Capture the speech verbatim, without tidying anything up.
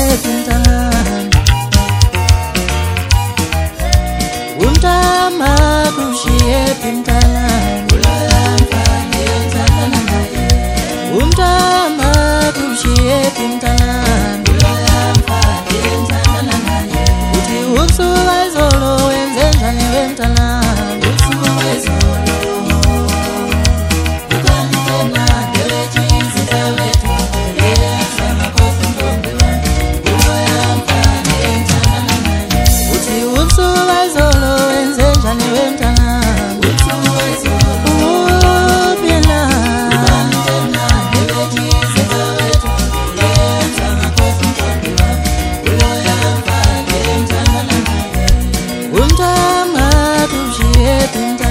pintana Umtama kushiye pintana Umtama kushiye pintana Uti umsuwa izolo wenze njani wentana Umsuwa izolo Ukanitena dewechi zita wetu Sama kofu mtombe wani Uloya mfani entana naye Uti umsuwa izolo wenze njani wentana Umsuwa izolo Upina Ukanitena dewechi zita wetu Sama kofu mtombe wani Uloya mfani entana naye Umtama kushiye pintana